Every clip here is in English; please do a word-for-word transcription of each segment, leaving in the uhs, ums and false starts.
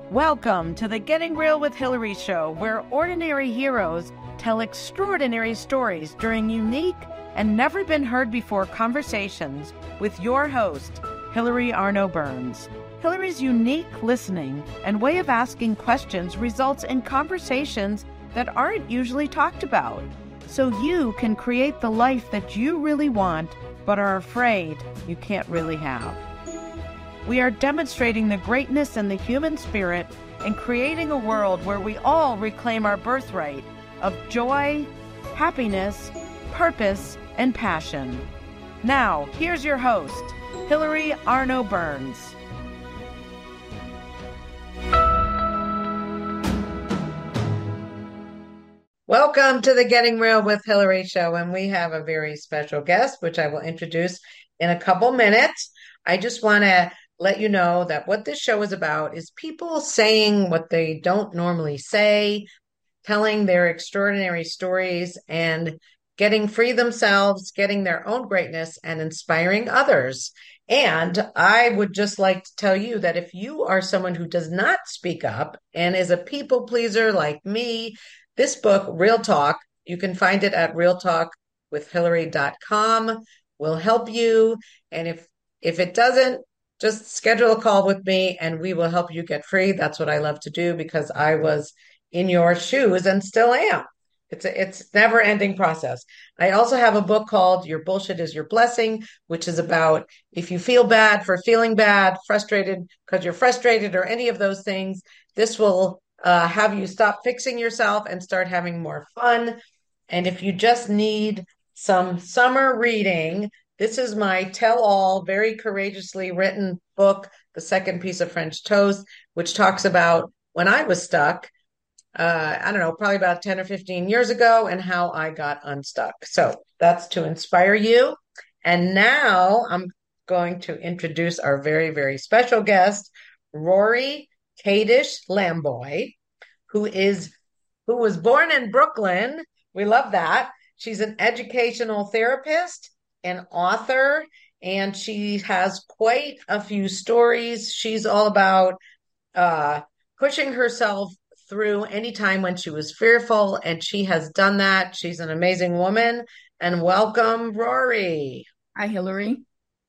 Welcome to the Getting Real with Hillary show, where ordinary heroes tell extraordinary stories during unique and never been heard before conversations with your host, Hillary Arno Burns. Hillary's unique listening and way of asking questions results in conversations that aren't usually talked about, so you can create the life that you really want but are afraid you can't really have. We are demonstrating the greatness in the human spirit and creating a world where we all reclaim our birthright of joy, happiness, purpose, and passion. Now, here's your host, Hillary Arno Burns. Welcome to the Getting Real with Hillary show, and we have a very special guest, which I will introduce in a couple minutes. I just want to let you know that what this show is about is people saying what they don't normally say, telling their extraordinary stories, and getting free themselves, getting their own greatness, and inspiring others. And I would just like to tell you that if you are someone who does not speak up and is a people pleaser like me, this book, Real Talk, you can find it at real talk with hillary dot com, will help you. And if if it doesn't, just schedule a call with me and we will help you get free. That's what I love to do because I was in your shoes and still am. It's a it's never ending process. I also have a book called Your Bullshit is Your Blessing, which is about if you feel bad for feeling bad, frustrated because you're frustrated or any of those things, this will uh, have you stop fixing yourself and start having more fun. And if you just need some summer reading, this is my tell-all, very courageously written book, The Second Piece of French Toast, which talks about when I was stuck, uh, I don't know, probably about ten or fifteen years ago, and how I got unstuck. So that's to inspire you. And now I'm going to introduce our very, very special guest, Rory Kadish Lamboy, who is who was born in Brooklyn. We love that. She's an educational therapist, an author, and she has quite a few stories. She's all about uh, pushing herself through any time when she was fearful, and she has done that. She's an amazing woman. And welcome, Rory. Hi, Hillary.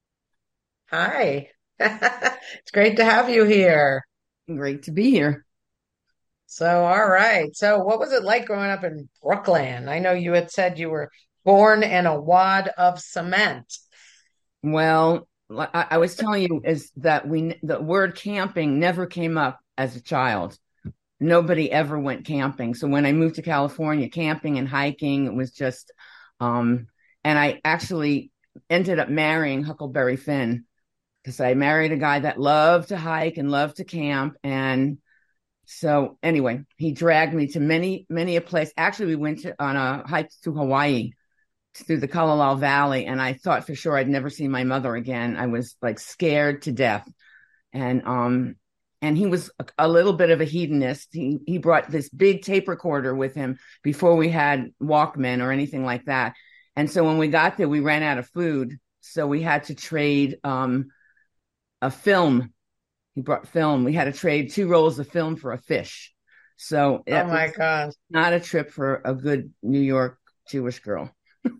Hi. It's great to have you here. Great to be here. So, all right. So, what was it like growing up in Brooklyn? I know you had said you were born in a wad of cement. Well, I, I was telling you is that we the word camping never came up as a child. Nobody ever went camping. So when I moved to California, camping and hiking, it was just, um, and I actually ended up marrying Huckleberry Finn because I married a guy that loved to hike and loved to camp. And so anyway, he dragged me to many, many a place. Actually, we went to, on a hike to Hawaii through the Kalalau Valley, and I thought for sure I'd never see my mother again. I was like scared to death. And, um, and he was a, a little bit of a hedonist. He, he brought this big tape recorder with him before we had Walkman or anything like that. And so when we got there, we ran out of food. So we had to trade, um, a film. He brought film. We had to trade two rolls of film for a fish. So oh my God, not a trip for a good New York Jewish girl.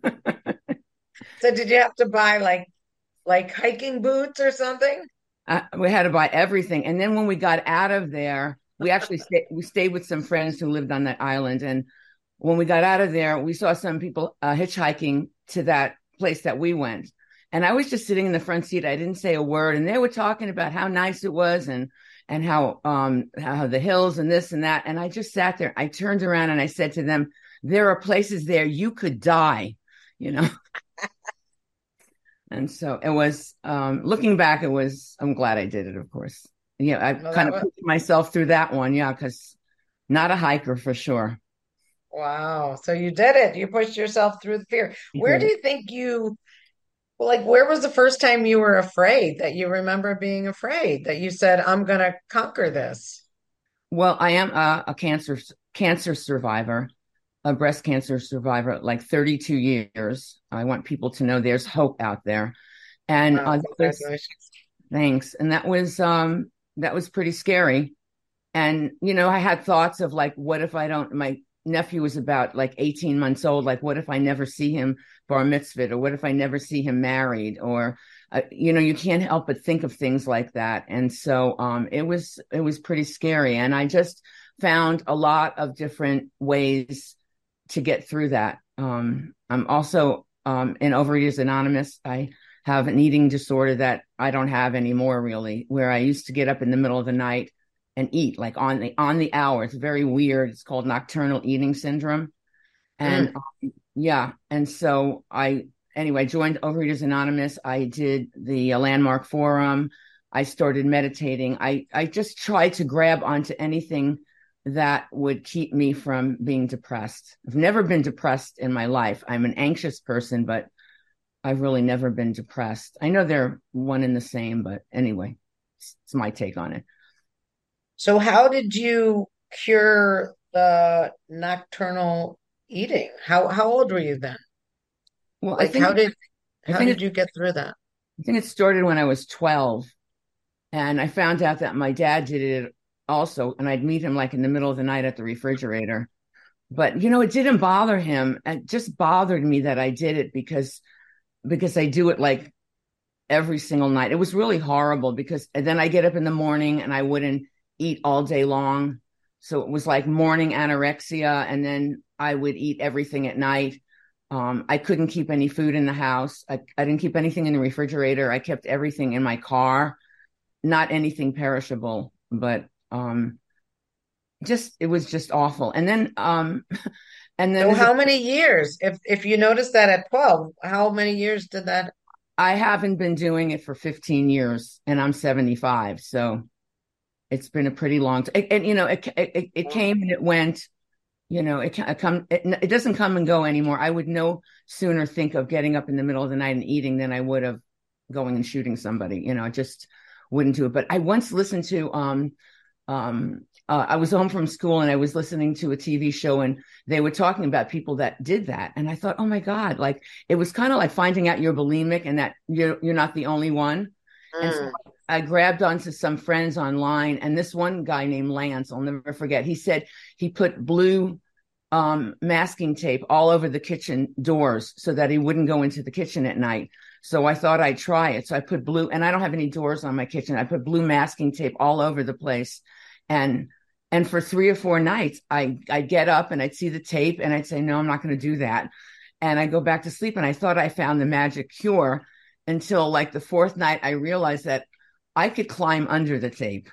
So did you have to buy like like hiking boots or something? Uh, we had to buy everything. And then when we got out of there, we actually stayed, we stayed with some friends who lived on that island. And when we got out of there, we saw some people uh, hitchhiking to that place that we went. And I was just sitting in the front seat. I didn't say a word. And they were talking about how nice it was and and how um how the hills and this and that. And I just sat there. I turned around and I said to them, there are places there you could die, you know. And so it was, um, looking back, it was, I'm glad I did it, of course. Yeah, I Well, kind of was... pushed myself through that one. Yeah, because not a hiker for sure. Wow. So you did it. You pushed yourself through the fear. Where do you think you, well, like, where was the first time you were afraid that you remember being afraid that you said, I'm going to conquer this? Well, I am a, a cancer cancer survivor, a breast cancer survivor, like thirty-two years. I want people to know there's hope out there. And Wow, uh, that was, congratulations. thanks. And that was um, that was pretty scary. and, you know, I had thoughts of like, what if I don't, my nephew was about like eighteen months old. Like, what if I never see him bar mitzvah, or what if I never see him married, or, uh, you know, you can't help but think of things like that. And so um, it was, it was pretty scary. And I just found a lot of different ways to get through that. Um, I'm also um, in Overeaters Anonymous. I have an eating disorder that I don't have anymore, really, where I used to get up in the middle of the night and eat like on the on the hour. It's very weird. It's called nocturnal eating syndrome. And Mm. um, yeah, and so I anyway joined Overeaters Anonymous. I did the uh, Landmark Forum. I started meditating. I I just tried to grab onto anything that would keep me from being depressed. I've never been depressed in my life. I'm an anxious person, but I've really never been depressed. I know they're one and the same, but anyway, it's, it's my take on it. So how did you cure the nocturnal eating? How how old were you then? Well, I Like think how did I how think did it, you get through that? I think it started when I was twelve, and I found out that my dad did it also, and I'd meet him like in the middle of the night at the refrigerator. But you know, it didn't bother him. It just bothered me that I did it because because I do it like every single night. It was really horrible because and then I get up in the morning and I wouldn't eat all day long. So it was like morning anorexia, and then I would eat everything at night. Um, I couldn't keep any food in the house. I, I didn't keep anything in the refrigerator. I kept everything in my car, not anything perishable, but um, just it was just awful. And then um, and then So as a, how many years? If if you noticed that at twelve, how many years did that? I haven't been doing it for fifteen years, and I'm seventy-five, so it's been a pretty long time. And, you know, it, it it came and it went. You know, it, it come it, it doesn't come and go anymore. I would no sooner think of getting up in the middle of the night and eating than I would of going and shooting somebody. You know, I just wouldn't do it. But I once listened to um um uh, I was home from school and I was listening to a T V show, and they were talking about people that did that, and I thought, oh my God, like it was kind of like finding out you're bulimic and that you're you're not the only one. And so Mm. I grabbed onto some friends online, and this one guy named Lance, I'll never forget, he said he put blue um, masking tape all over the kitchen doors so that he wouldn't go into the kitchen at night. So I thought I'd try it. So I put blue, and I don't have any doors on my kitchen. I put blue masking tape all over the place. And and for three or four nights, I, I'd get up and I'd see the tape and I'd say, no, I'm not going to do that. And I go back to sleep, and I thought I found the magic cure until like the fourth night, I realized that I could climb under the tape.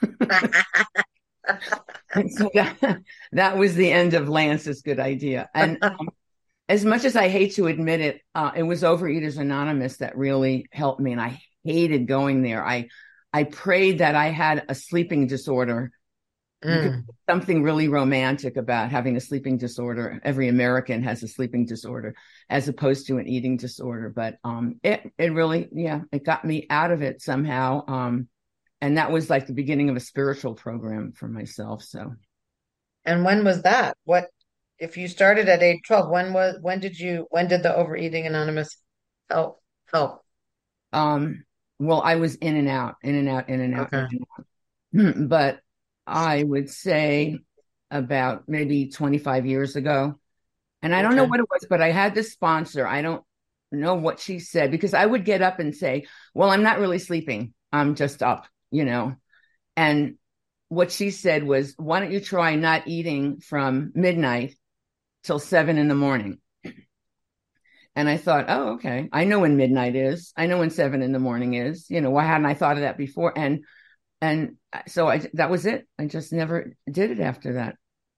And so that, that was the end of Lance's good idea. And um, as much as I hate to admit it, uh, it was Overeaters Anonymous that really helped me. And I hated going there. I, I prayed that I had a sleeping disorder. Because Mm. something really romantic about having a sleeping disorder. Every American has a sleeping disorder as opposed to an eating disorder. But um, it, it really, yeah, it got me out of it somehow. Um, and that was like the beginning of a spiritual program for myself. So, And when was that? What if you started at age twelve? When was when did you when did the Overeating Anonymous help help? um, well, I was in and out, in and out, in and out, in Okay. and out. But I would say about maybe twenty-five years ago. And I don't know Okay. what it was, but I had this sponsor. I don't know what she said, because I would get up and say, well, I'm not really sleeping. I'm just up, you know. And what she said was, why don't you try not eating from midnight till seven in the morning? And I thought, oh, okay. I know when midnight is. I know when seven in the morning is. You know, why hadn't I thought of that before? And and so I that was it. I just never did it after that.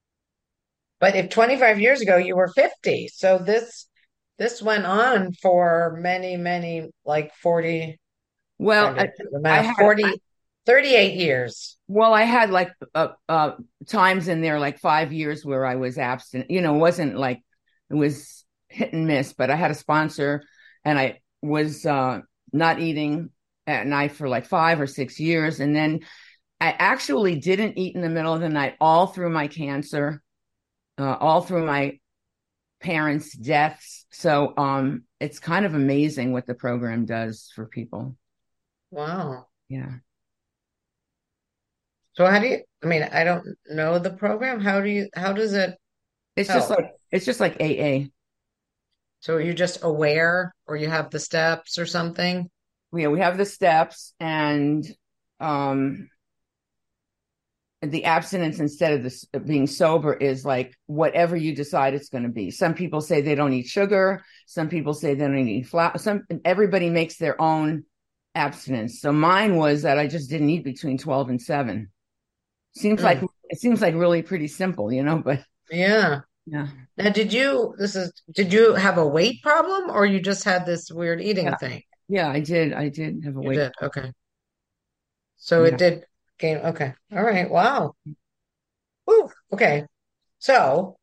But if twenty-five years ago you were fifty, so this this went on for many, many, like forty, Well, trying to I, do the I math, had forty, thirty-eight years. Well, I had like uh, uh, times in there, like five years where I was abstinent. You know, it wasn't like it was hit and miss, but I had a sponsor, and I was uh, not eating at night for like five or six years. And then I actually didn't eat in the middle of the night all through my cancer, uh, all through my parents' deaths. So um, it's kind of amazing what the program does for people. Wow. Yeah. So how do you, I mean, I don't know the program. How do you, how does it It's just help? like it's just like A A. So are you just aware or you have the steps or something? Yeah, we have the steps and um the abstinence instead of this being sober is like whatever you decide it's going to be. Some people say they don't eat sugar. Some people say they don't eat flour. Some everybody makes their own abstinence. So mine was that I just didn't eat between twelve and seven. Seems like Mm, it seems like really pretty simple, you know, but yeah. yeah. Now, did you, this is, did you have a weight problem or you just had this weird eating Yeah. thing? Yeah, I did. I did have a You weight. did. Okay. So it Yeah. did gain. Okay. All right. Wow. Woo. Okay. So,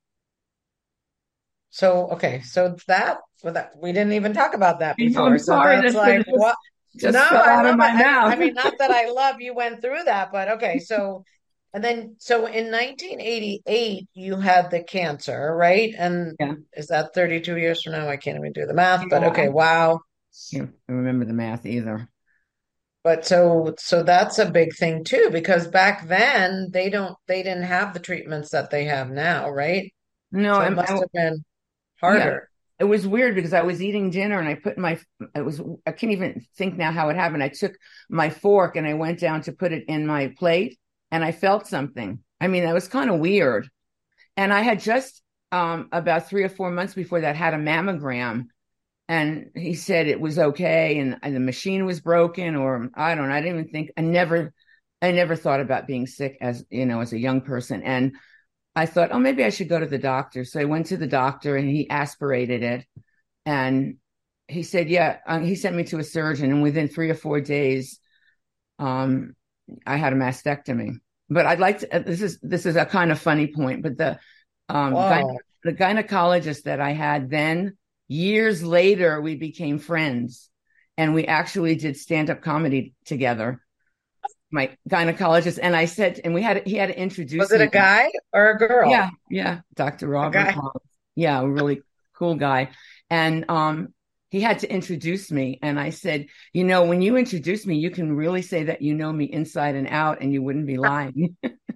so, okay. So that, well, that, we didn't even talk about that I know, before. I'm So sorry. that's That's but like, it just what? No, just fell I out of love it. my I mean, I mouth. mean, not that I love you went through that, but okay. So, and then, so in nineteen eighty-eight, you had the cancer, right? And Yeah. is that thirty-two years from now? I can't even do the math, but Yeah. okay. Wow. Can't remember the math either. But so so that's a big thing too, because back then they don't they didn't have the treatments that they have now, right? No, So it I'm, must I, have been yeah, harder. it was weird because I was eating dinner and I put my, it was, I can't even think now how it happened. I took my fork and I went down to put it in my plate and I felt something. I mean, that was kind of weird. And I had just, um, about three or four months before that had a mammogram and he said it was okay. And, and the machine was broken or I don't know. I didn't even think, I never, I never thought about being sick as, you know, as a young person. And I thought, oh, maybe I should go to the doctor. So I went to the doctor and he aspirated it. And he said, yeah, um, he sent me to a surgeon. And within three or four days, um, I had a mastectomy. But I'd like to, uh, this is, this is a kind of funny point, but the, um, gyne- Whoa. the gynecologist that I had then, years later, we became friends and we actually did stand up comedy together. My gynecologist and I said, and we had, he had to Was introduce it a me. guy or a girl? Yeah, yeah, doctor A Robert guy. Collins. Yeah, a really cool guy. And um, he had to introduce me. And I said, you know, when you introduce me, you can really say that you know me inside and out and you wouldn't be lying.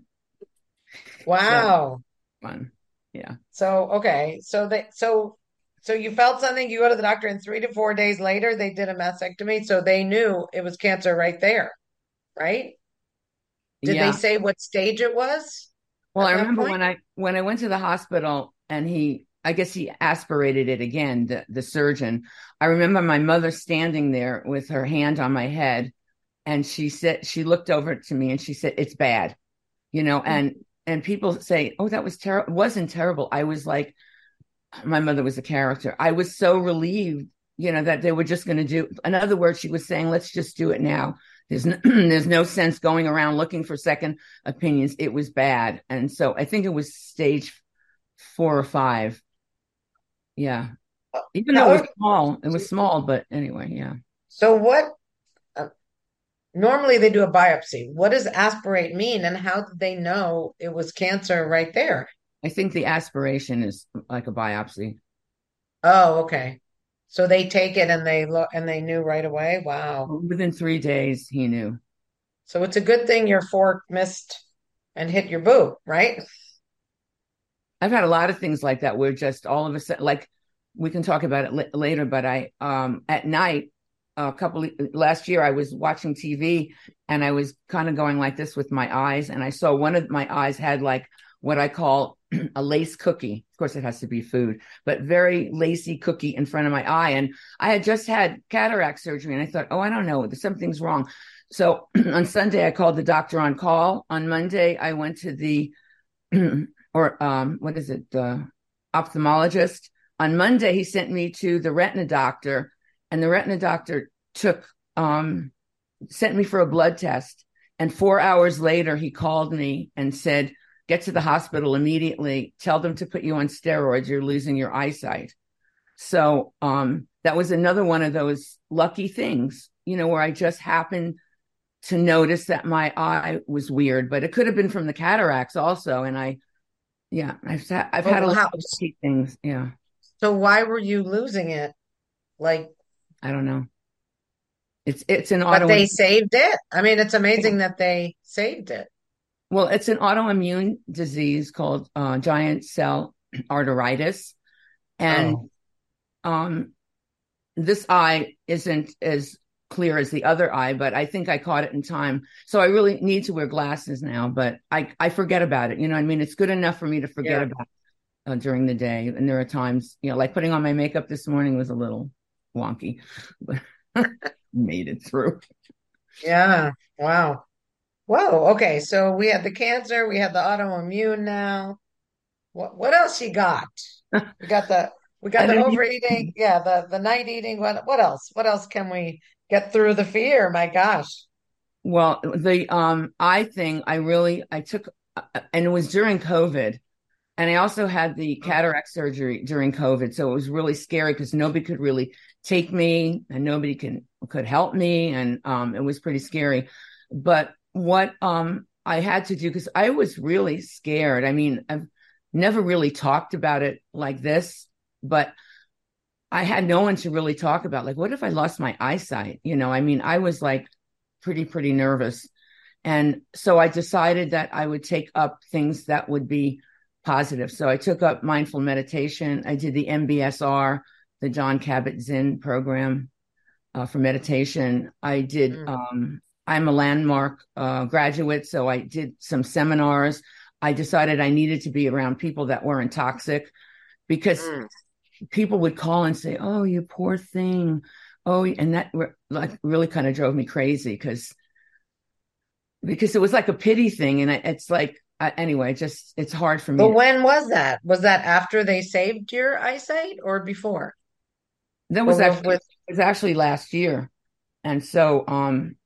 So Wow. fun. Yeah. So okay. So they so so you felt something, you go to the doctor and three to four days later they did a mastectomy. So they knew it was cancer right there, right? Did they Yeah. say what stage it was Well, at I that remember point? when I when I went to the hospital and he I guess he aspirated it again, the, the surgeon. I remember my mother standing there with her hand on my head and she said she looked over to me and she said, it's bad, you know, and and people say, oh, that was terrible. It wasn't terrible. I was like, my mother was a character. I was so relieved, you know, that they were just going to do. In other words, she was saying, let's just do it now. There's no, there's no sense going around looking for second opinions. It was bad. And so I think it was stage four or five. Yeah. Even though it was How, small, it was small, but anyway, yeah. so what uh, normally they do a biopsy. What does aspirate mean and how did they know it was cancer right there? I think the aspiration is like a biopsy. Oh, okay. So they take it and they look and they knew right away. Wow. Within three days, he knew. So it's a good thing your fork missed and hit your boob, right? I've had a lot of things like that where just all of a sudden, like we can talk about it l- later, but I, um, at night, a couple last year, I was watching T V and I was kind of going like this with my eyes. And I saw one of my eyes had like what I call a lace cookie. Of course, it has to be food, but very lacy cookie in front of my eye. And I had just had cataract surgery and I thought, oh, I don't know, something's wrong. So on Sunday, I called the doctor on call. On Monday, I went to the or um, what is it, the ophthalmologist. On Monday, he sent me to the retina doctor, and the retina doctor took um, sent me for a blood test. And four hours later, he called me and said, "Get to the hospital immediately. Tell them to put you on steroids. You're losing your eyesight." So um, that was another one of those lucky things, you know, where I just happened to notice that my eye was weird, but it could have been from the cataracts also. And I yeah, I've had, I've But had a lot how, of key things. Yeah, so why were you losing it? Like, I don't know. It's it's an but they autoimmune. saved it. I mean, it's Yeah, amazing that they saved it. Well, it's an autoimmune disease called uh, giant cell arteritis. And Oh, um, this eye isn't as clear as the other eye, but I think I caught it in time. So I really need to wear glasses now, but I, I forget about it. You know what I mean? It's good enough for me to forget yeah. about it uh, during the day. And there are times, you know, like putting on my makeup this morning was a little wonky, but made it through. Yeah. Wow. Whoa. Okay. So we had the cancer, we had the autoimmune now. What what else you got? We got the we got I the don't overeating. Yeah, the the night eating. What what else? What else can we get through the fear? My gosh. Well, the um eye thing, I really I took uh, and it was during COVID. And I also had the Oh, cataract surgery during COVID. So it was really scary because nobody could really take me and nobody can could help me. And um it was pretty scary. But what um I had to do, because I was really scared. I mean, I've never really talked about it like this, but I had no one to really talk about. Like, what if I lost my eyesight? You know, I mean, I was like pretty, pretty nervous. And so I decided that I would take up things that would be positive. So I took up mindful meditation. I did the M B S R, the John Kabat-Zinn program uh, for meditation. I did, mm, um, I'm a landmark uh, graduate, so I did some seminars. I decided I needed to be around people that weren't toxic because mm. people would call and say, "Oh, you poor thing." Oh, and that re- like really kind of drove me crazy because because it was like a pity thing, and I, it's like uh, anyway, just it's hard for me. But To, when was that? Was that after they saved your eyesight or before? that Or was with, actually with it was actually last year, and so um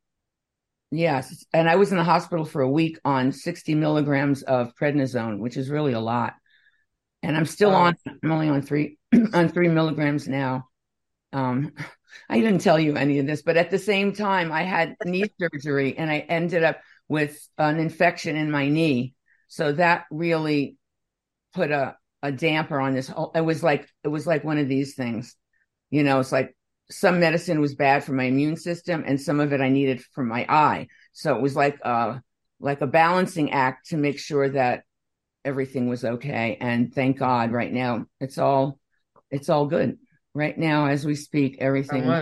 yes, and I was in the hospital for a week on sixty milligrams of prednisone, which is really a lot, and I'm still wow. on. I'm only on three on three milligrams now. Um, I didn't tell you any of this, but at the same time, I had knee surgery and I ended up with an infection in my knee. So that really put a, a damper on this whole, it was like, it was like one of these things, you know, it's like some medicine was bad for my immune system and some of it I needed for my eye. So it was like, uh, like a balancing act to make sure that everything was okay. And thank God right now it's all, it's all good. Right now, as we speak, everything, Wow.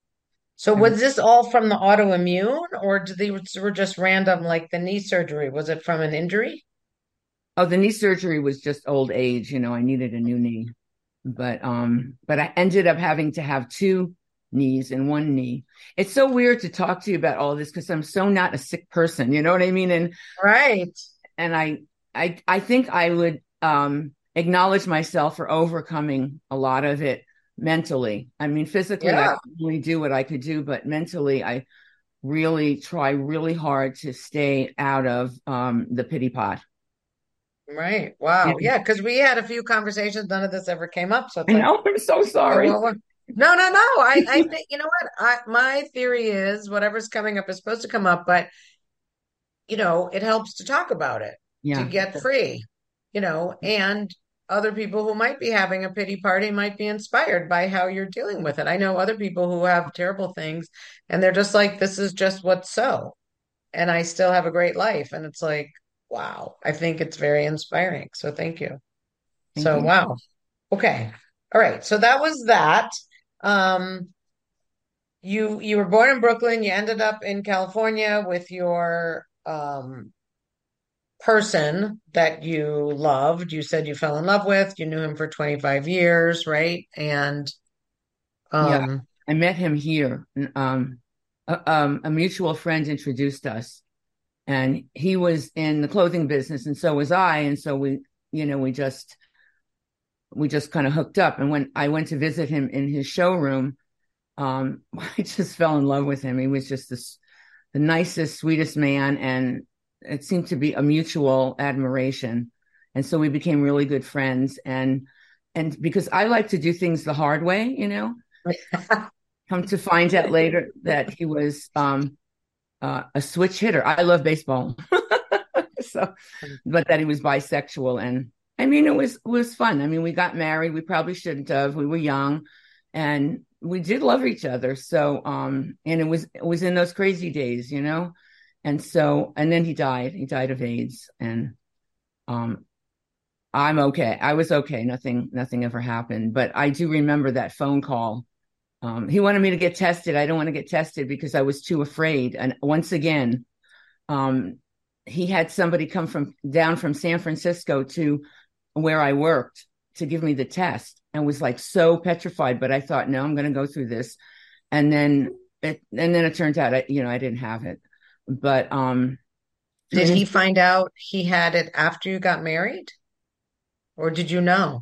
So everything. was this all from the autoimmune or did they were just random like the knee surgery? Was it from an injury? Oh, the knee surgery was just old age. You know, I needed a new knee, but um, but I ended up having to have two knees and one knee. It's so weird to talk to you about all this because I'm so not a sick person. You know what I mean? And Right. and I I I think I would um acknowledge myself for overcoming a lot of it mentally. I mean, physically, I Yeah. could only do what I could do, but mentally, I really try really hard to stay out of um, the pity pot. Right. Wow. And Yeah, because we had a few conversations, none of this ever came up. So it's I like, know I'm so well, sorry. well, well. No, no, no. I, I think you know what? I my theory is whatever's coming up is supposed to come up, but you know, it helps to talk about it, to Yeah, get free, you know, and other people who might be having a pity party might be inspired by how you're dealing with it. I know other people who have terrible things and they're just like, this is just what's so, and I still have a great life. And it's like, wow, I think it's very inspiring. So thank you. thank So you. wow. Okay. All right. So that was that. Um, you you were born in Brooklyn, you ended up in California with your um person that you loved. You said you fell in love with. You knew him for twenty-five years, right? And Yeah, um I met him here. Um, a, um, a mutual friend introduced us, and he was in the clothing business, and so was I. And so we, you know, we just we just kind of hooked up. And when I went to visit him in his showroom, um, I just fell in love with him. He was just this the nicest, sweetest man, and it seemed to be a mutual admiration. And so we became really good friends. And and because I like to do things the hard way, you know, come to find out later that he was um, uh, a switch hitter. I love baseball, so but that he was bisexual, and I mean it was it was fun. I mean, we got married. We probably shouldn't have. We were young, and we did love each other. So, um, and it was it was in those crazy days, you know. And so, and then he died. He died of AIDS. And um, I'm okay. I was okay. Nothing, nothing ever happened. But I do remember that phone call. Um, he wanted me to get tested. I don't want to get tested because I was too afraid. And once again, um, he had somebody come from down from San Francisco to where I worked to give me the test, and was like so petrified. But I thought, no, I'm going to go through this. And then it, and then it turned out, I, you know, I didn't have it. But um, Did he find out he had it after you got married? Or did you know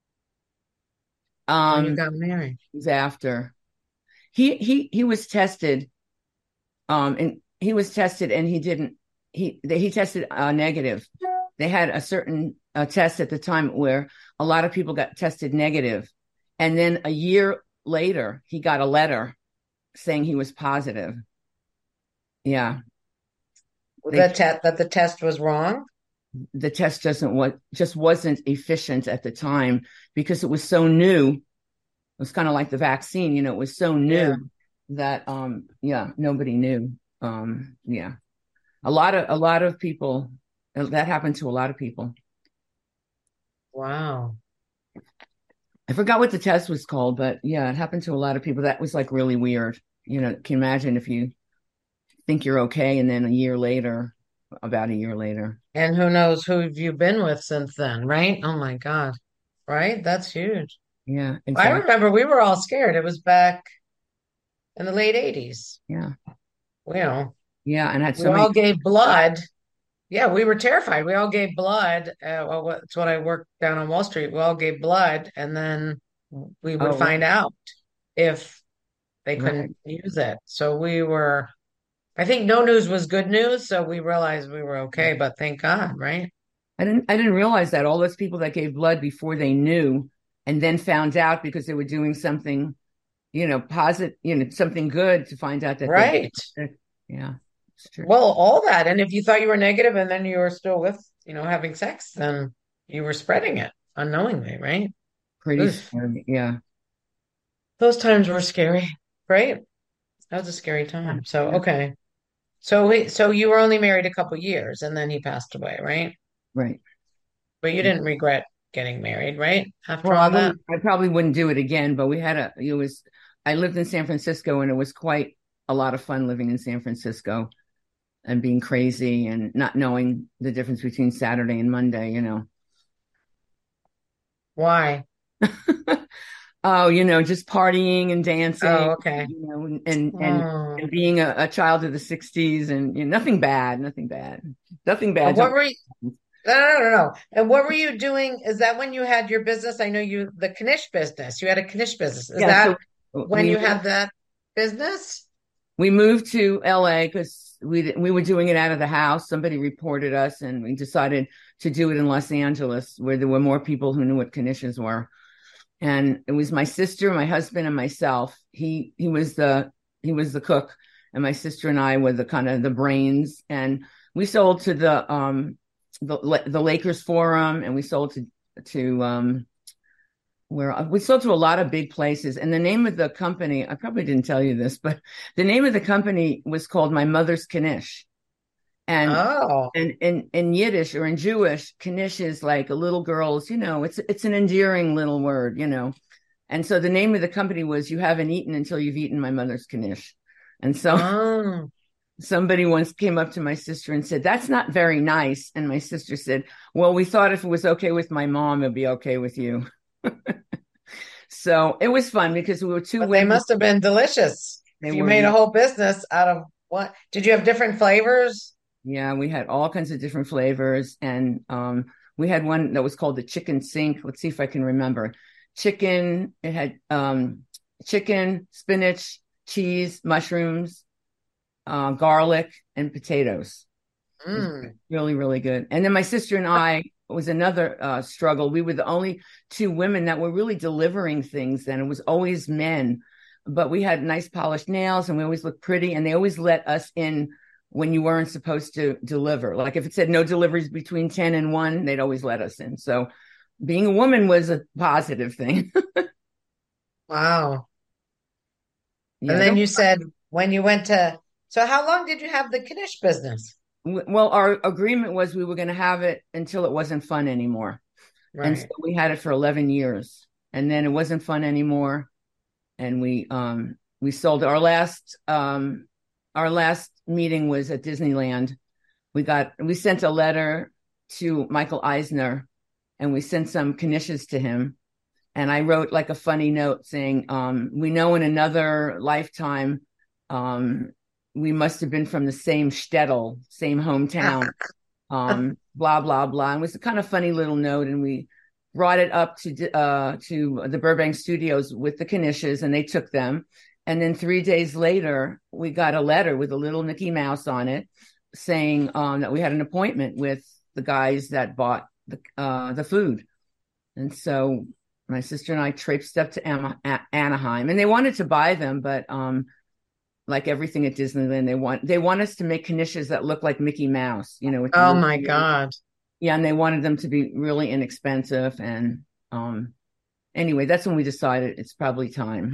when you um, got married? it was after he he he was tested. Um, and he was tested, and he didn't. He he tested uh, negative. They had a certain uh, test at the time where a lot of people got tested negative, and then a year later, he got a letter saying he was positive. Yeah, The they, test that the test was wrong? the test doesn't what just wasn't efficient at the time because it was so new. It was kind of like the vaccine, you know, it was so new Yeah. that um yeah, nobody knew. Um yeah. A lot of a lot of people that happened to a lot of people. Wow. I forgot what the test was called, but yeah, it happened to a lot of people. That was like really weird. You know, can you imagine if you think you're okay and then a year later, about a year later. And who knows who have you been with since then, right? Oh my God. Right? That's huge. Yeah, I exactly. remember we were all scared. It was back in the late eighties. Yeah. You know, Yeah, and I had we so many. all gave blood. Yeah, we were terrified. We all gave blood. Uh, well, that's what I worked down on Wall Street. We all gave blood, and then we would Oh, find right, out if they right. couldn't use it. So we were, I think no news was good news. So we realized we were okay, but thank God, right? I didn't I didn't realize that all those people that gave blood before they knew and then found out because they were doing something, you know, positive, you know, something good to find out that they, Right. yeah, it's true. Well, all that. And if you thought you were negative and then you were still with, you know, having sex, then you were spreading it unknowingly, right? Pretty Oof. scary. Yeah. Those times were scary, right? That was a scary Yeah. time. So, Yeah. okay. So, we, so you were only married a couple years and then he passed away, right? Right. But you didn't regret getting married, right? After Well, I all that? wouldn't, I probably wouldn't do it again, but we had a, it was, I lived in San Francisco and it was quite a lot of fun living in San Francisco and being crazy and not knowing the difference between Saturday and Monday, you know. Why? Oh, you know, just partying and dancing, Oh, okay. you know, and and Oh. and being a, a child of the sixties and you know, nothing bad, nothing bad. Nothing And bad. what Don't, were you? No, no, no, no. And what were you doing? Is that when you had your business? I know you, the Knish business. You had a Knish business. Is yeah, so that when we you had that business? we moved to L A because we we were doing it out of the house. Somebody reported us, and we decided to do it in Los Angeles, where there were more people who knew what Knishes were. And it was my sister, my husband, and myself. He he was the he was the cook, and my sister and I were the kind of the brains. And we sold to the um the the Lakers Forum, and we sold to to um where we sold to a lot of big places. And the name of the company, I probably didn't tell you this, but the name of the company was called My Mother's Knish. And Oh, and in, in Yiddish or in Jewish, Knish is like a little girl's, you know, it's it's an endearing little word, you know. And so the name of the company was You Haven't Eaten Until You've Eaten My Mother's Knish. And so oh. somebody once came up to my sister and said, that's not very nice. And my sister said, well, we thought if it was okay with my mom, it'd be okay with you. So it was fun because we were two But they women. must have been delicious. They If you were, made a whole business out of what? Did you have different flavors? yeah, we had all kinds of different flavors. And um, we had one that was called the chicken sink. Let's see if I can remember. Chicken, it had um, chicken, spinach, cheese, mushrooms, uh, garlic, and potatoes. It was Mm. really, really good. And then my sister and I was another uh, struggle. We were the only two women that were really delivering things then. It was always men, but we had nice polished nails and we always looked pretty. And they always let us in when you weren't supposed to deliver. Like if it said no deliveries between ten and one, they'd always let us in. So being a woman was a positive thing. Wow. Yeah, And then don't, you said when you went to So how long did you have the Knish business? Well, our agreement was we were going to have it until it wasn't fun anymore. Right. And so we had it for eleven years, and then it wasn't fun anymore. And we, um, we sold it. Our last, um, our last meeting was at Disneyland. We got, we sent a letter to Michael Eisner, and we sent some Knishes to him. And I wrote like a funny note saying, um, we know in another lifetime, um, we must have been from the same shtetl, same hometown, um, blah, blah, blah. And it was a kind of funny little note. And we brought it up to, uh, to the Burbank studios with the Knishes, and they took them. And then three days later, we got a letter with a little Mickey Mouse on it saying, um, that we had an appointment with the guys that bought the, uh, the food. And so my sister and I traipsed up to Am- Anaheim, and they wanted to buy them, but, um, like everything at Disneyland, they want they want us to make Knishes that look like Mickey Mouse, you know. With oh my God. Yeah, and they wanted them to be really inexpensive. And um, anyway, that's when we decided it's probably time.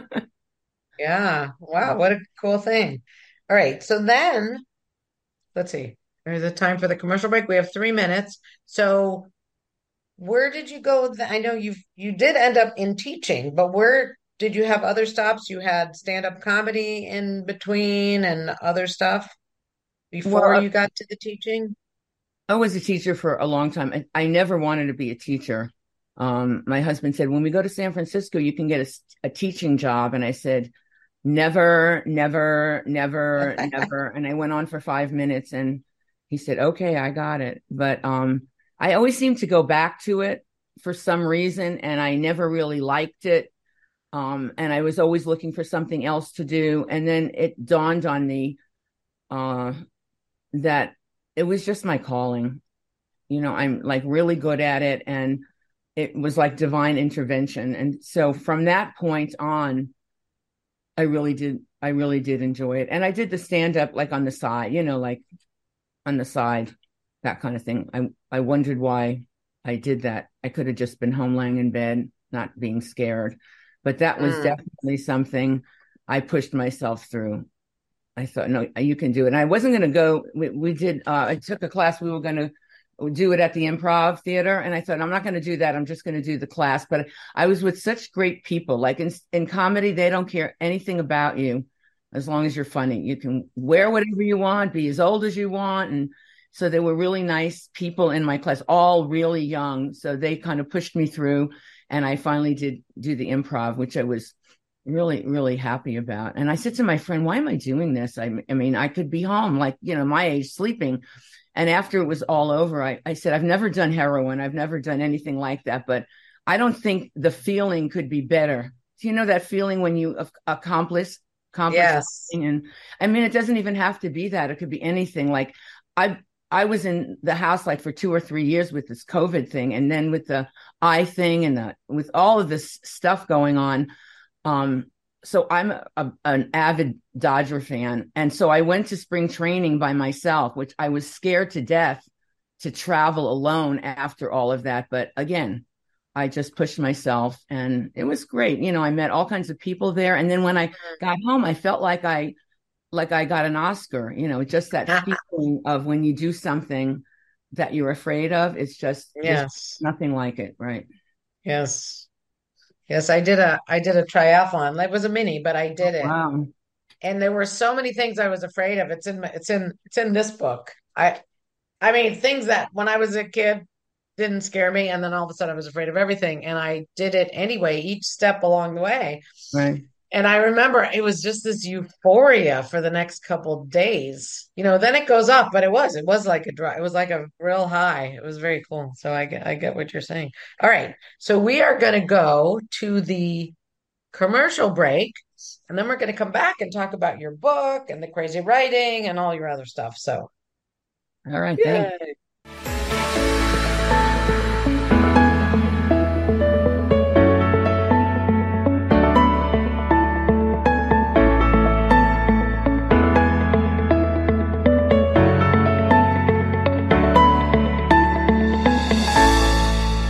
Yeah. Wow. What a cool thing. All right. So then, let's see. There's a time for the commercial break. We have three minutes. So where did you go? I know you you did end up in teaching, but where did you have other stops? You had stand-up comedy in between and other stuff before Well, you got to the teaching? I was a teacher for a long time. I, I never wanted to be a teacher. Um, my husband said, when we go to San Francisco, you can get a, a teaching job. And I said, never, never, never, never. And I went on for five minutes and he said, okay, I got it. But um, I always seemed to go back to it for some reason, and I never really liked it. Um, and I was always looking for something else to do. And then it dawned on me uh, that it was just my calling. You know, I'm like really good at it, and it was like divine intervention. And so from that point on, I really did, I really did enjoy it. And I did the stand up like on the side, you know, like on the side, that kind of thing. I, I wondered why I did that. I could have just been home laying in bed, not being scared. But that was mm. definitely something I pushed myself through. I thought, no, you can do it. And I wasn't going to go. We, we did, uh, I took a class. We were going to do it at the Improv Theater. And I thought, I'm not going to do that. I'm just going to do the class. But I was with such great people. Like in, in comedy, they don't care anything about you as long as you're funny. You can wear whatever you want, be as old as you want. And so there were really nice people in my class, all really young. So they kind of pushed me through. And I finally did do the improv, which I was really, really happy about. And I said to my friend, why am I doing this? I, I mean, I could be home, like, you know, my age, sleeping. And after it was all over, I, I said, I've never done heroin. I've never done anything like that. But I don't think the feeling could be better. Do you know that feeling when you accomplish, accomplish yes. something? And I mean, it doesn't even have to be that. It could be anything. Like I I was in the house like for two or three years with this COVID thing. And then with the eye thing and the, with all of this stuff going on. Um, so I'm a, a, an avid Dodger fan. And so I went to spring training by myself, which I was scared to death to travel alone after all of that. But again, I just pushed myself and it was great. You know, I met all kinds of people there. And then when I got home, I felt like I, like I got an Oscar, you know, just that feeling of when you do something that you're afraid of. It's just, yes, nothing like it. Right. Yes. Yes. I did a, I did a triathlon. It was a mini, but I did Oh, it. wow. And there were so many things I was afraid of. It's in, it's in, it's in this book. I, I mean, things that when I was a kid didn't scare me. And then all of a sudden I was afraid of everything. And I did it anyway, each step along the way. Right. And I remember it was just this euphoria for the next couple of days. You know, then it goes up, but it was, it was like a dry, it was like a real high. It was very cool. So I get, I get what you're saying. All right. So we are going to go to the commercial break, and then we're going to come back and talk about your book and the crazy writing and all your other stuff. So, all right. yay. Thanks.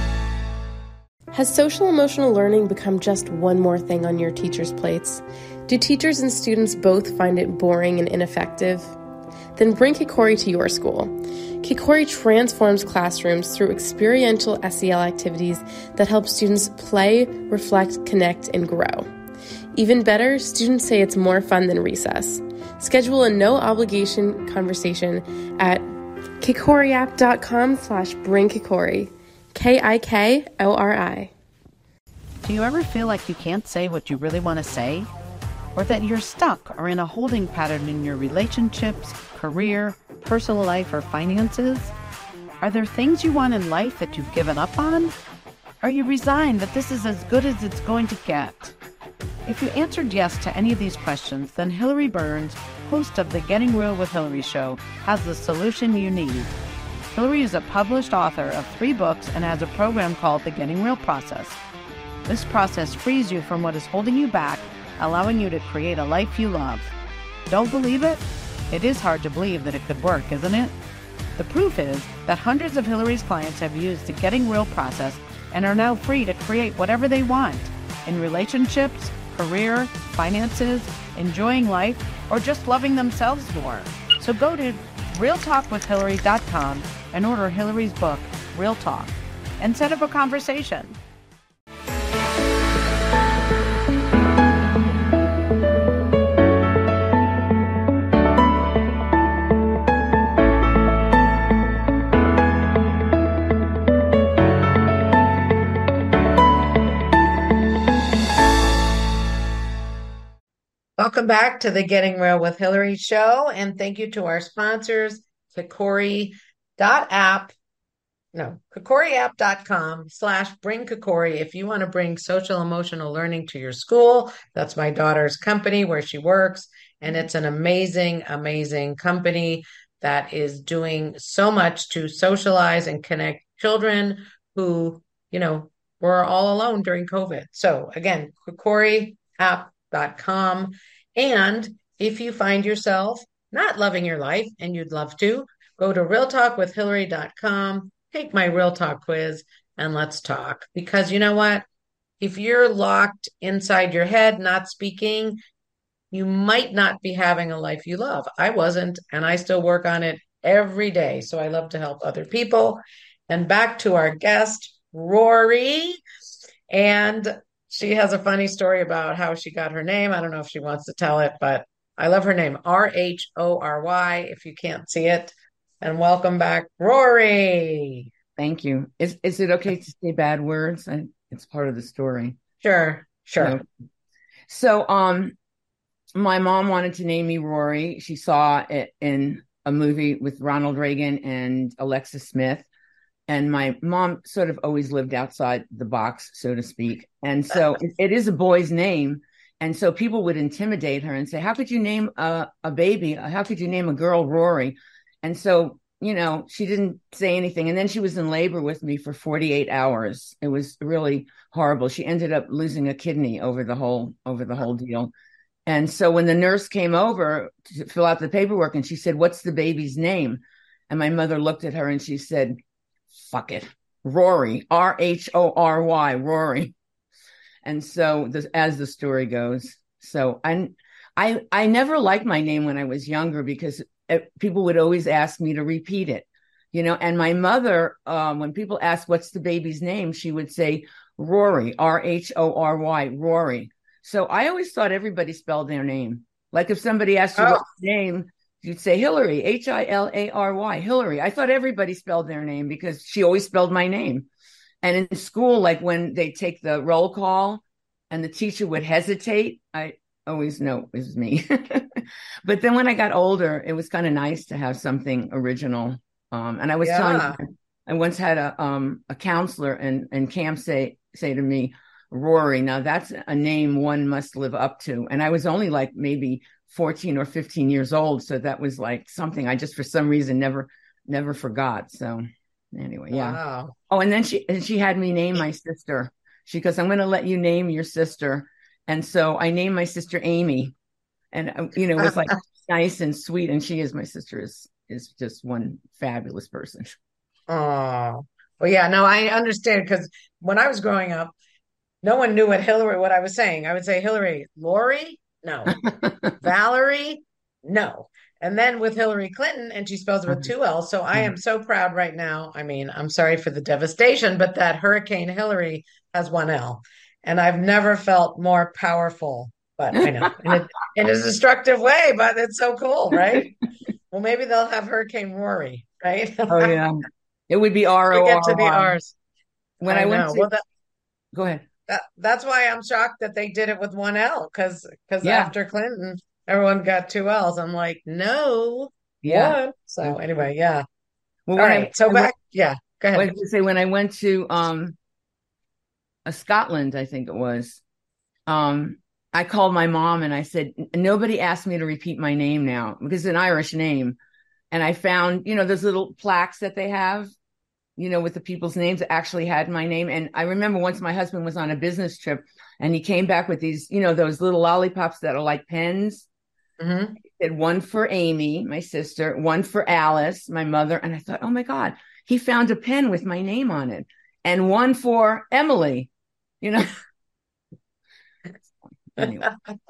Has social emotional learning become just one more thing on your teachers' plates? Do teachers and students both find it boring and ineffective? Then bring Kikori to your school. Kikori transforms classrooms through experiential S E L activities that help students play, reflect, connect, and grow. Even better, students say it's more fun than recess. Schedule a no-obligation conversation at kikoriapp.com slash bring Kikori. K I K O R I. Do you ever feel like you can't say what you really want to say? Or that you're stuck or in a holding pattern in your relationships, career, personal life, or finances? Are there things you want in life that you've given up on? Are you resigned that this is as good as it's going to get? If you answered yes to any of these questions, then Hillary Burns, host of the Getting Real with Hillary show, has the solution you need. Hillary is a published author of three books and has a program called the Getting Real Process. This process frees you from what is holding you back, allowing you to create a life you love. Don't believe it? It is hard to believe that it could work, isn't it? The proof is that hundreds of Hillary's clients have used the Getting Real process and are now free to create whatever they want in relationships, career, finances, enjoying life, or just loving themselves more. So go to real talk with hillary dot com and order Hillary's book, Real Talk, and set up a conversation. Welcome back to the Getting Real with Hillary show, and thank you to our sponsors, Kikori dot app, no, kikoriapp dot com slash bring Kikori. If you want to bring social emotional learning to your school, that's my daughter's company where she works, and it's an amazing, amazing company that is doing so much to socialize and connect children who, you know, were all alone during COVID. So again, kikoriapp dot com. And if you find yourself not loving your life and you'd love to, go to real talk with hillary dot com, take my Real Talk quiz, and let's talk. Because you know what? If you're locked inside your head, not speaking, you might not be having a life you love. I wasn't, and I still work on it every day. So I love to help other people. And back to our guest, Rory. And she has a funny story about how she got her name. I don't know if she wants to tell it, but I love her name, R H O R Y, if you can't see it. And welcome back, Rory. Thank you. Is is it okay to say bad words? I, it's part of the story. Sure, sure. So, so, um, my mom wanted to name me Rory. She saw it in a movie with Ronald Reagan and Alexis Smith. And my mom sort of always lived outside the box, so to speak. And so it, it is a boy's name. And so people would intimidate her and say, how could you name a, a baby? How could you name a girl Rory? And so, you know, she didn't say anything. And then she was in labor with me for forty-eight hours. It was really horrible. She ended up losing a kidney over the whole, over the whole deal. And so when the nurse came over to fill out the paperwork and she said, what's the baby's name? And my mother looked at her and she said, fuck it, Rory, R H O R Y, Rory. And so this, as the story goes, so I, I, I never liked my name when I was younger because it, people would always ask me to repeat it, you know, and my mother, um, when people asked, what's the baby's name? She would say, Rory, R H O R Y, Rory. So I always thought everybody spelled their name. Like if somebody asked you oh. what's your name, you'd say Hillary, H I L A R Y, Hillary. I thought everybody spelled their name because she always spelled my name. And in school, like when they take the roll call and the teacher would hesitate, I always know it was me. But then when I got older, it was kind of nice to have something original. Um, and I was yeah. telling you, I once had a um, a counselor in, in camp say say to me, Rory, now that's a name one must live up to. And I was only like maybe fourteen or fifteen years old. So that was like something I just, for some reason, never, never forgot. So anyway, yeah. Wow. Oh, and then she, and she had me name my sister. She goes, I'm going to let you name your sister. And so I named my sister Amy, and, you know, it was like nice and sweet. And she is, my sister is, is just one fabulous person. Oh, well, yeah, no, I understand. Because when I was growing up, no one knew what Hillary, what I was saying. I would say, Hillary, Lori, No. Valerie, no. And then with Hillary Clinton, and she spells it with two L's. So I am so proud right now. I mean, I'm sorry for the devastation, but that Hurricane Hillary has one L. And I've never felt more powerful, but I know in a, in a destructive way, but it's so cool, right? Well, maybe they'll have Hurricane Rory, right? Oh, yeah. It would be R To O get to the R Y. R's. When I I went know. to, Well, that, go ahead. that that's why I'm shocked that they did it with one L, because because Yeah. after Clinton, everyone got two L's. I'm like, no, Yeah. one. So anyway, yeah. Well, All when right. I, So I back, went, yeah. Go I was ahead. going to say, when I went to um, a Scotland, I think it was, um, I called my mom and I said, nobody asked me to repeat my name now because it's an Irish name. And I found, you know, those little plaques that they have, you know, with the people's names that actually had my name. And I remember once my husband was on a business trip and he came back with these, you know, those little lollipops that are like pens. Mm-hmm. He said one for Amy, my sister, one for Alice, my mother. And I thought, oh my God, he found a pen with my name on it, and one for Emily, you know. Anyway.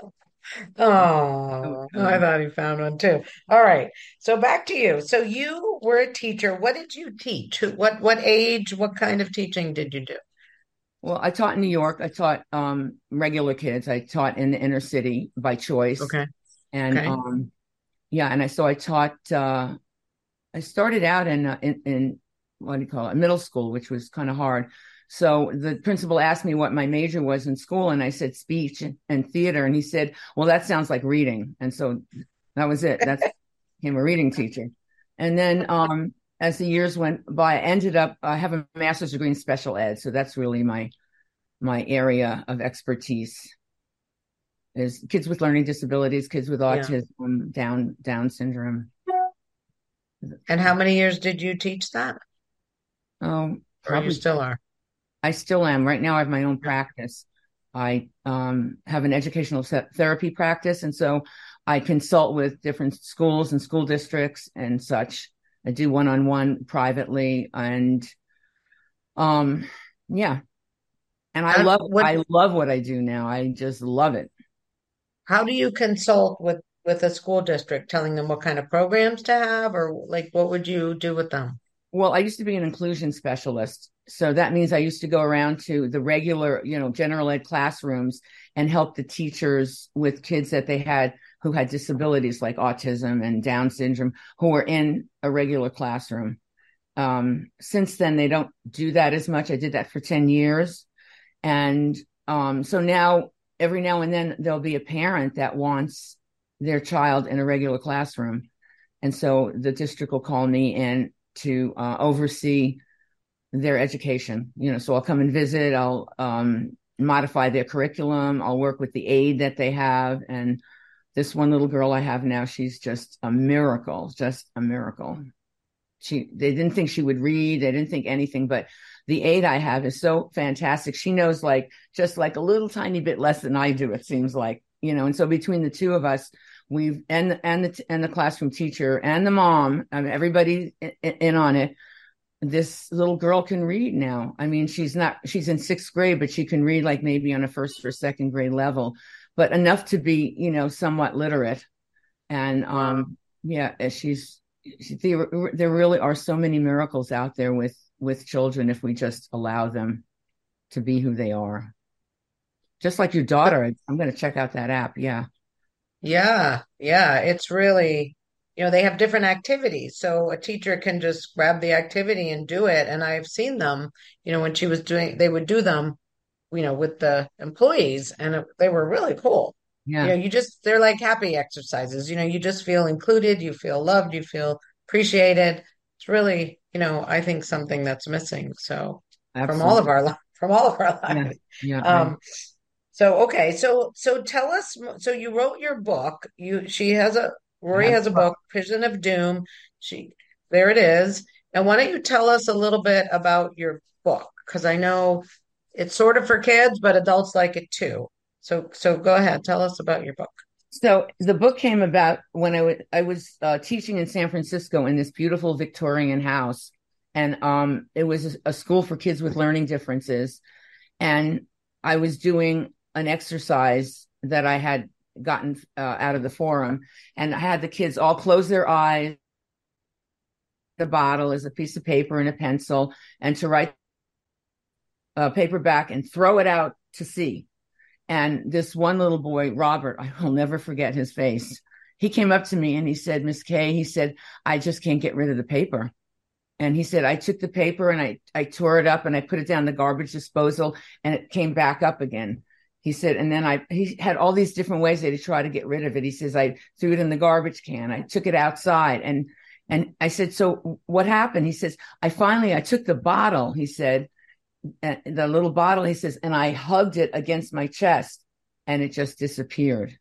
Oh, I thought he found one too. All right. So back to you. So you were a teacher. What did you teach? Who- What what age? What kind of teaching did you do? Well, I taught in New York. I taught um, regular kids. I taught in the inner city by choice. Okay. And Okay. um, yeah, and I so I taught. Uh, I started out in, uh, in in what do you call it, middle school, which was kind of hard. So the principal asked me what my major was in school, and I said speech and, and theater, and he said, "Well, that sounds like reading," and so that was it. That's became a reading teacher. And then um, as the years went by, I ended up I have a master's degree in special ed, so that's really my my area of expertise is kids with learning disabilities, kids with Yeah. autism, Down Down syndrome. And how many years did you teach that? Oh, Or you probably still are? I still am. Right now, I have my own practice. I um, have an educational se- therapy practice, and so I consult with different schools and school districts and such. I do one-on-one privately, and um, yeah. And I And love what? I love what I do now. I just love it. How do you consult with with a school district, telling them what kind of programs to have, or like what would you do with them? Well, I used to be an inclusion specialist. So that means I used to go around to the regular, you know, general ed classrooms and help the teachers with kids that they had who had disabilities like autism and Down syndrome who were in a regular classroom. Um, since then, they don't do that as much. I did that for ten years. And um, so now, every now and then, there'll be a parent that wants their child in a regular classroom. And so the district will call me in to uh, oversee their education. You know, so I'll come and visit. I'll um, modify their curriculum. I'll work with the aide that they have. And this one little girl I have now, she's just a miracle, just a miracle. She, they didn't think she would read. They didn't think anything, but the aide I have is so fantastic. She knows like, just like a little tiny bit less than I do, it seems like, you know, and so between the two of us, we've, and, and the, and the classroom teacher and the mom, I mean, everybody in, in on it. This little girl can read now. I mean, she's not, she's in sixth grade, but she can read like maybe on a first or second grade level, but enough to be, you know, somewhat literate. And, um, yeah, she's, she, there, there really are so many miracles out there with, with children if we just allow them to be who they are. Just like your daughter, I'm going to check out that app. Yeah. Yeah, yeah, it's really, you know, they have different activities. So a teacher can just grab the activity and do it. And I've seen them, you know, when she was doing, they would do them, you know, with the employees, and it, they were really cool. You know, Yeah. you just, they're like happy exercises. You know, you just feel included, you feel loved, you feel appreciated. It's really, you know, I think something that's missing. So from all of Absolutely. our lives, from all of our Yeah. lives. Yeah. I, Um, so okay, so so tell us. So you wrote your book. You she has a I Rory have, has a book, Prison of Doom. She There it is. And why don't you tell us a little bit about your book? Because I know it's sort of for kids, but adults like it too. So so go ahead, tell us about your book. so the book came about when I, w- I was uh, teaching in San Francisco in this beautiful Victorian house. And um, it was a, a school for kids with learning differences. And I was doing an exercise that I had gotten uh, out of the forum, and I had the kids all close their eyes. The bottle is a piece of paper and a pencil, and to write a paperback and throw it out to sea. And this one little boy, Robert, I will never forget his face. He came up to me and he said, Miss Kay, he said, I just can't get rid of the paper. And he said, I took the paper and I, I tore it up and I put it down the garbage disposal and it came back up again. He said, and then I, he had all these different ways that he tried to get rid of it. He says, I threw it in the garbage can. I took it outside. And, and I said, so what happened? He says, I finally, I took the bottle, he said, the little bottle, he says, and I hugged it against my chest and it just disappeared.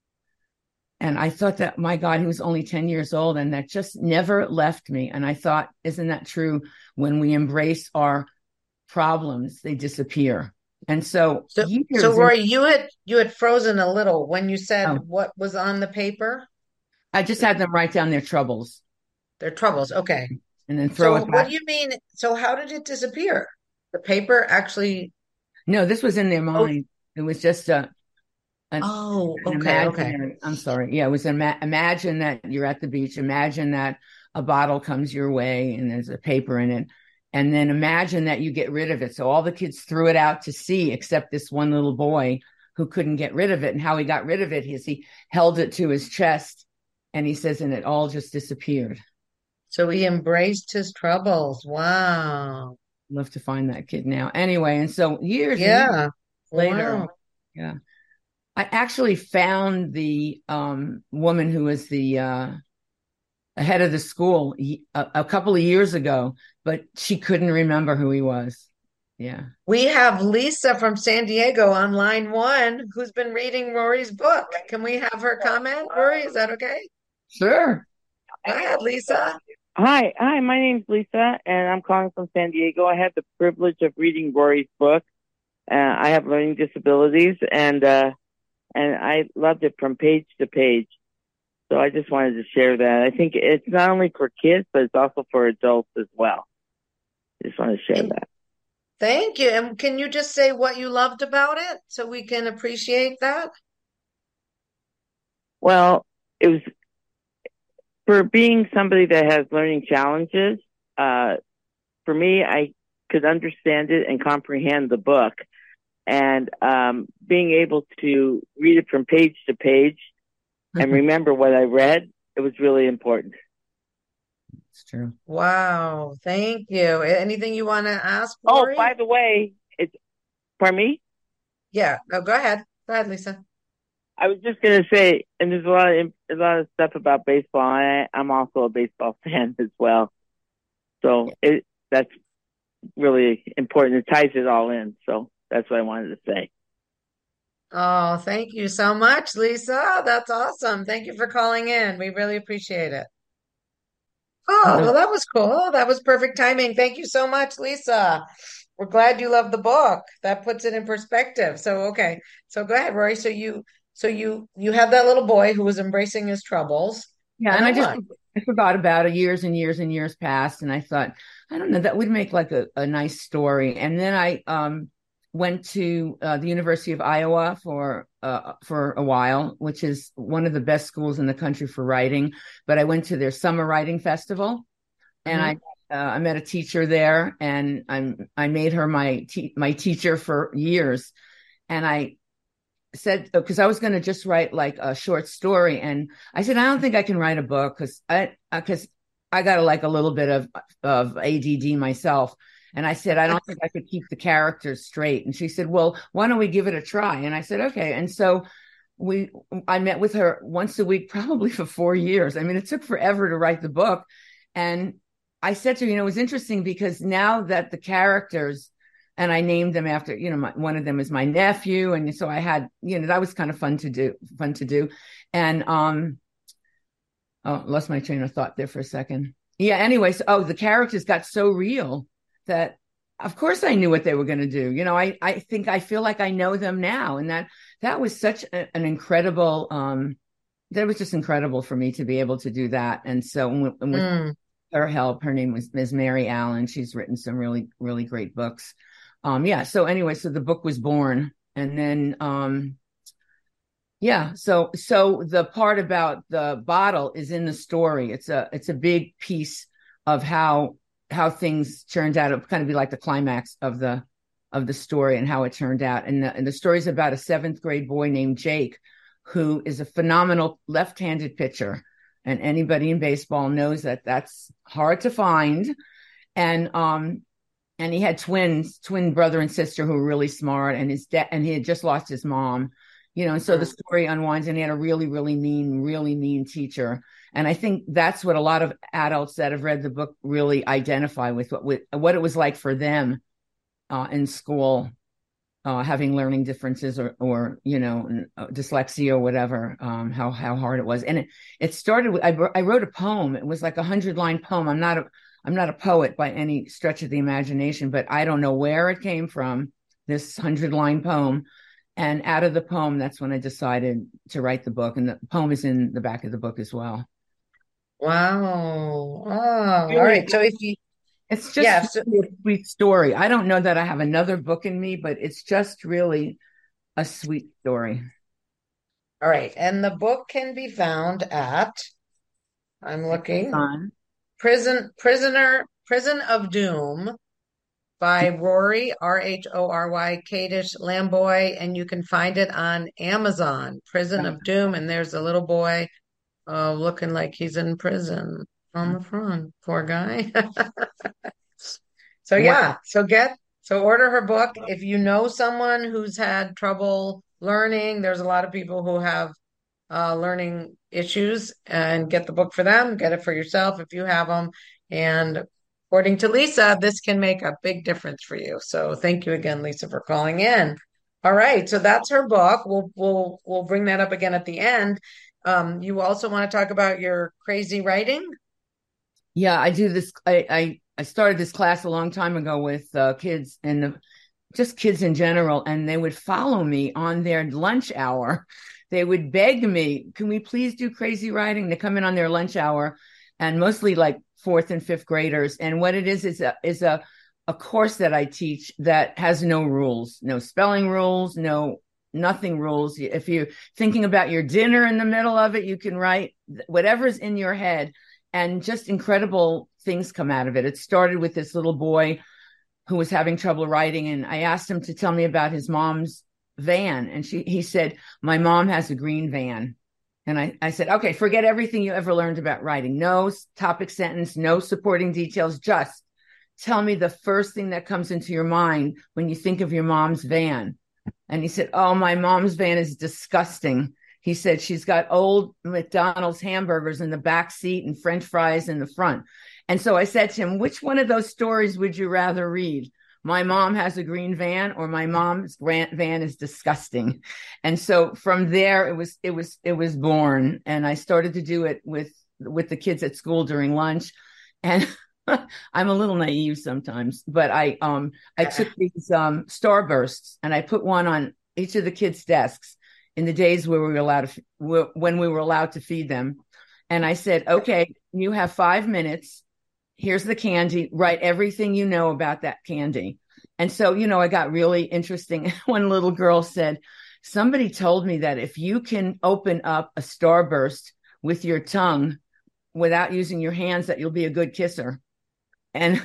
And I thought that, my God, he was only ten years old and that just never left me. And I thought, isn't that true? When we embrace our problems, they disappear. And so, so, so Rory, in- you had, you had frozen a little when you said oh. what was on the paper? I just had them write down their troubles. Their troubles. Okay. And then throw so it back. What do you mean? So how did it disappear? The paper actually. No, this was in their mind. Oh. It was just a, An, oh, okay, okay. I'm sorry. Yeah, it was ima- imagine that you're at the beach. Imagine that a bottle comes your way and there's a paper in it. And then imagine that you get rid of it. So all the kids threw it out to sea, except this one little boy who couldn't get rid of it. And how he got rid of it is he held it to his chest and he says, and it all just disappeared. So he embraced his troubles. Wow. Love to find that kid now. Anyway, and so years, yeah. years later, wow. yeah. I actually found the um, woman who was the uh, head of the school a, a couple of years ago, but she couldn't remember who he was. Yeah. We have Lisa from San Diego on line one who's been reading Rory's book. Can we have her comment? Rory, is that okay? Sure. Go ahead, Lisa. Hi. Hi, my name's Lisa, and I'm calling from San Diego. I had the privilege of reading Rory's book. Uh, I have learning disabilities, and uh, And I loved it from page to page. So I just wanted to share that. I think it's not only for kids, but it's also for adults as well. I just want to share that. Thank you. And can you just say what you loved about it so we can appreciate that? Well, it was for being somebody that has learning challenges. Uh, for me, I could understand it and comprehend the book. And um, being able to read it from page to page mm-hmm. and remember what I read, it was really important. It's true. Wow. Thank you. Anything you want to ask, Rory? Oh, by the way, it's, pardon me? Yeah. No, go ahead. Go ahead, Lisa. I was just going to say, and there's a lot of a lot of stuff about baseball. I, I'm also a baseball fan as well. So it that's really important. It ties it all in. So that's what I wanted to say. Oh, thank you so much, Lisa. That's awesome. Thank you for calling in. We really appreciate it. Oh, well, that was cool. That was perfect timing. Thank you so much, Lisa. We're glad you love the book. That puts it in perspective. So, okay. So go ahead, Rory. So you, so you, you had that little boy who was embracing his troubles. Yeah. And I just, I forgot about it. Years and years and years passed. And I thought, I don't know, that would make like a, a nice story. And then I, um, went to uh, the University of Iowa for uh, for a while, which is one of the best schools in the country for writing. But I went to their summer writing festival, and mm-hmm. I uh, I met a teacher there, and I I made her my te- my teacher for years. And I said, because I was going to just write like a short story, and I said I don't think I can write a book because I because I got like a little bit of of A D D myself. And I said, I don't think I could keep the characters straight. And she said, well, why don't we give it a try? And I said, okay. And so we, I met with her once a week, probably for four years. I mean, it took forever to write the book. And I said to her, you know, it was interesting because now that the characters, and I named them after, you know, my, one of them is my nephew. And so I had, you know, that was kind of fun to do, fun to do. And, um, oh, lost my train of thought there for a second. Yeah. Anyways. Oh, the characters got so real that of course I knew what they were going to do. You know, I, I think I feel like I know them now. And that, that was such a, an incredible, um, that was just incredible for me to be able to do that. And so with, with mm. her help, her name was Miz Mary Allen. She's written some really, really great books. Um, yeah. So anyway, so the book was born, and then, um, Yeah. So, so the part about the bottle is in the story. It's a, it's a big piece of how, how things turned out. It kind of be like the climax of the, of the story and how it turned out. And the, and the story is about a seventh grade boy named Jake, who is a phenomenal left-handed pitcher. And anybody in baseball knows that that's hard to find. And, um, and he had twins, twin brother and sister who were really smart, and his dad, and he had just lost his mom. You know, and so the story unwinds, and he had a really, really mean, really mean teacher. And I think that's what a lot of adults that have read the book really identify with, what with what it was like for them uh, in school, uh, having learning differences or, or you know, dyslexia or whatever, um, how how hard it was. And it, it started with, I, I wrote a poem. It was like a hundred line poem. I'm not a I'm not a poet by any stretch of the imagination, but I don't know where it came from, this hundred line poem. And out of the poem, that's when I decided to write the book. And the poem is in the back of the book as well. Wow. Oh, really? All right. So if you, it's just yeah, so, really a sweet story. I don't know that I have another book in me, but it's just really a sweet story. All right. And the book can be found at, I'm looking, Prison, Prisoner, Prison of Doom, by Rory, R H O R Y, Kadish Lamboy, and you can find it on Amazon, Prison of Doom, and there's a little boy uh, looking like he's in prison on the front. Poor guy. So yeah, so get, so order her book. If you know someone who's had trouble learning, there's a lot of people who have uh, learning issues, and get the book for them, get it for yourself if you have them. And according to Lisa, this can make a big difference for you. So thank you again, Lisa, for calling in. All right, so that's her book. We'll we'll we'll bring that up again at the end. Um, you also want to talk about your crazy writing? Yeah, I do this. I I, I started this class a long time ago with uh, kids and the, just kids in general, and they would follow me on their lunch hour. They would beg me, "Can we please do crazy writing?" They come in on their lunch hour, and mostly like fourth and fifth graders. And what it is is a is a a course that I teach that has no rules, no spelling rules, no nothing rules. If you're thinking about your dinner in the middle of it, you can write whatever's in your head, and just incredible things come out of it. It started with this little boy who was having trouble writing, and I asked him to tell me about his mom's van, and she he said, "My mom has a green van." And I, I said, "Okay, forget everything you ever learned about writing. No topic sentence, no supporting details. Just tell me the first thing that comes into your mind when you think of your mom's van." And he said, "Oh, my mom's van is disgusting." He said, "She's got old McDonald's hamburgers in the back seat and French fries in the front." And so I said to him, "Which one of those stories would you rather read? My mom has a green van, or my mom's van is disgusting?" And so from there, it was, it was, it was born. And I started to do it with, with the kids at school during lunch. And I'm a little naive sometimes, but I, um, I took these, um, starbursts, and I put one on each of the kids' desks in the days where we were allowed to, when we were allowed to feed them. And I said, "Okay, you have five minutes. Here's the candy. Write everything you know about that candy." And so, you know, I got really interesting. One little girl said, "Somebody told me that if you can open up a starburst with your tongue without using your hands, that you'll be a good kisser." And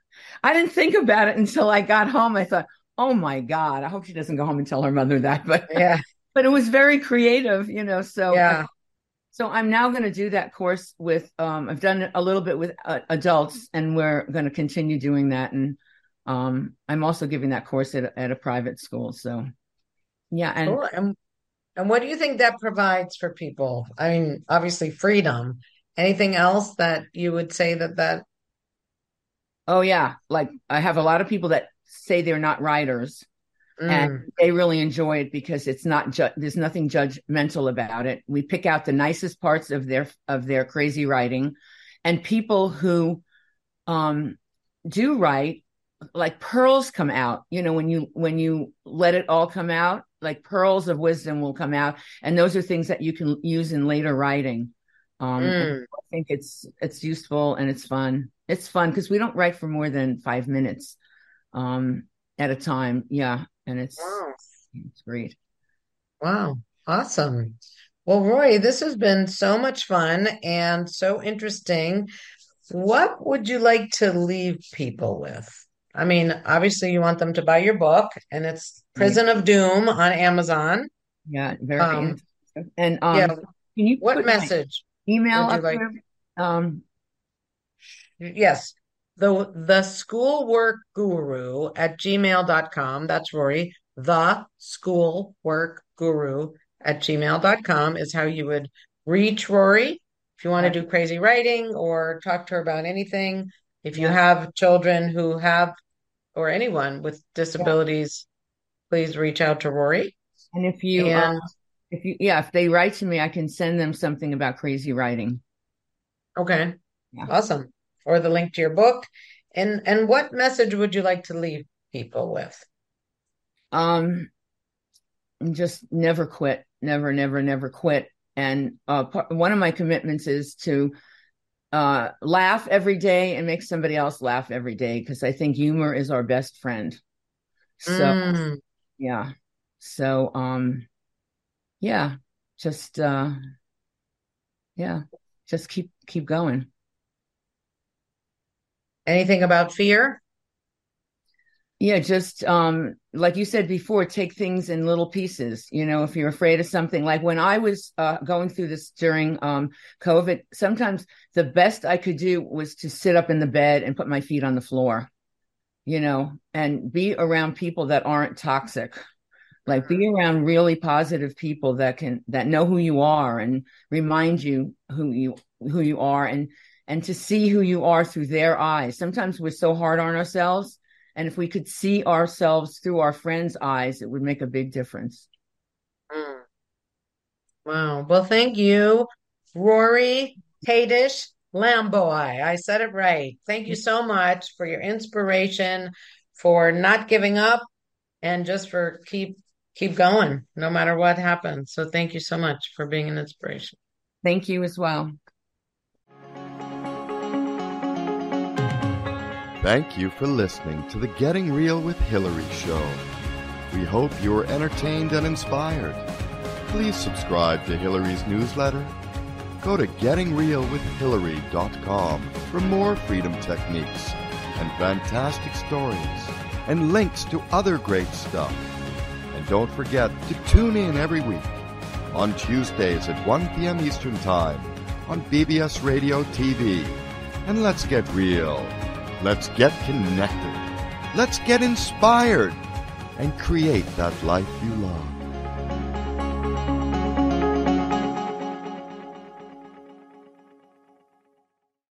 I didn't think about it until I got home. I thought, oh my God, I hope she doesn't go home and tell her mother that. But yeah, but it was very creative, you know, so yeah. So I'm now going to do that course with, um, I've done it a little bit with uh, adults, and we're going to continue doing that. And um, I'm also giving that course at, at a private school. So, yeah. And, cool. and and what do you think that provides for people? I mean, obviously freedom. Anything else that you would say that that? Oh, yeah. Like I have a lot of people that say they're not writers. Mm. And they really enjoy it because it's not ju- there's nothing judgmental about it. We pick out the nicest parts of their of their crazy writing, and people who um, do write, like pearls come out. You know, when you when you let it all come out, like pearls of wisdom will come out, and those are things that you can use in later writing. Um, mm. I think it's it's useful and it's fun. It's fun because we don't write for more than five minutes um, at a time. Yeah. And it's, wow. It's great. Wow. Awesome. Well, Rory, this has been so much fun and so interesting. What would you like to leave people with? I mean, obviously, you want them to buy your book, and it's Prison of Doom on Amazon. Yeah, very Um, interesting. And um, yeah, can you what put my message email would you up like? there? Um, Yes, the the schoolwork guru at gmail dot com. That's Rory. The schoolwork guru at gmail dot com is how you would reach Rory if you want to right. do crazy writing or talk to her about anything. If you Yeah, have children who have, or anyone with yeah. disabilities, please reach out to Rory. And if you, uh, And if you, yeah, if they write to me, I can send them something about crazy writing. okay, Yeah. awesome. Or the link to your book. And and what message would you like to leave people with? Um, just never quit, never, never, never quit. And uh, part, one of my commitments is to uh, laugh every day and make somebody else laugh every day, because I think humor is our best friend. So, Mm. yeah. So, um, yeah, just, uh, yeah, just keep, keep going. Anything about fear? Yeah, just um, like you said before, take things in little pieces. You know, if you're afraid of something, like when I was uh, going through this during um, COVID, sometimes the best I could do was to sit up in the bed and put my feet on the floor, you know, and be around people that aren't toxic. Like, be around really positive people that can, that know who you are and remind you who you, who you are, and, and to see who you are through their eyes. Sometimes we're so hard on ourselves. And if we could see ourselves through our friends' eyes, it would make a big difference. Mm. Wow. Well, thank you, Rory Kadish Lamboy. I said it right. Thank you so much for your inspiration, for not giving up, and just for keep keep going no matter what happens. So thank you so much for being an inspiration. Thank you as well. Thank you for listening to the Getting Real with Hillary show. We hope you were entertained and inspired. Please subscribe to Hillary's newsletter. Go to getting real with hillary dot com for more freedom techniques and fantastic stories and links to other great stuff. And don't forget to tune in every week on Tuesdays at one p.m. Eastern Time on B B S Radio T V. And let's get real. Let's get connected. Let's get inspired and create that life you love.